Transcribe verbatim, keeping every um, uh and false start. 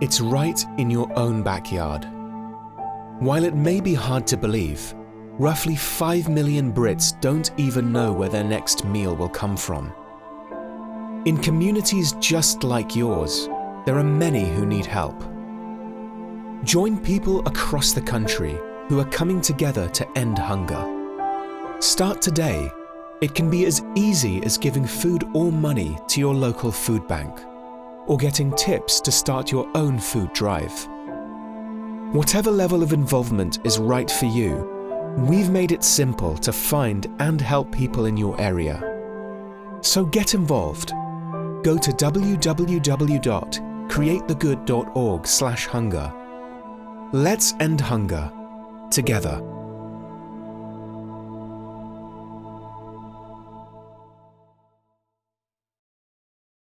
It's right in your own backyard. While it may be hard to believe, roughly five million Brits don't even know where their next meal will come from. In communities just like yours, there are many who need help. Join people across the country who are coming together to end hunger. Start today. It can be as easy as giving food or money to your local food bank, or getting tips to start your own food drive. Whatever level of involvement is right for you, we've made it simple to find and help people in your area. So get involved. Go to w w w dot create the good dot org slash hunger. Let's end hunger together.